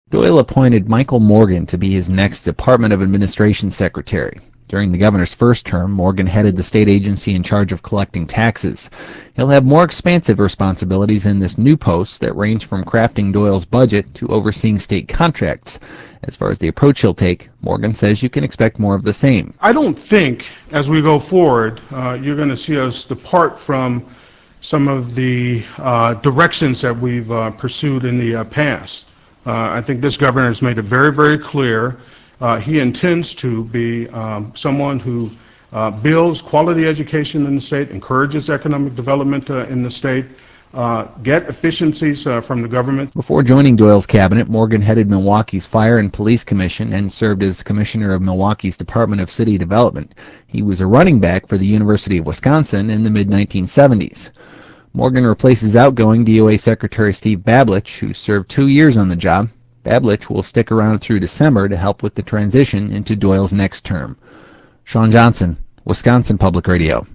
Doyle appointed Michael Morgan to be his next Department of Administration secretary. During the governor's first term, Morgan headed the state agency in charge of collecting taxes. He'll have more expansive responsibilities in this new post that range from crafting Doyle's budget to overseeing state contracts. As far as the approach he'll take, Morgan says you can expect more of the same. I don't think, as we go forward, you're going to see us depart from some of the directions that we've pursued in the past. I think this governor has made it very, very clear he intends to be someone who builds quality education in the state, encourages economic development in the state, get efficiencies from the government. Before joining Doyle's cabinet, Morgan headed Milwaukee's Fire and Police Commission and served as commissioner of Milwaukee's Department of City Development. He was a running back for the University of Wisconsin in the mid-1970s. Morgan replaces outgoing DOA Secretary Steve Bablich, who served 2 years on the job. Bablich will stick around through December to help with the transition into Doyle's next term. Sean Johnson, Wisconsin Public Radio.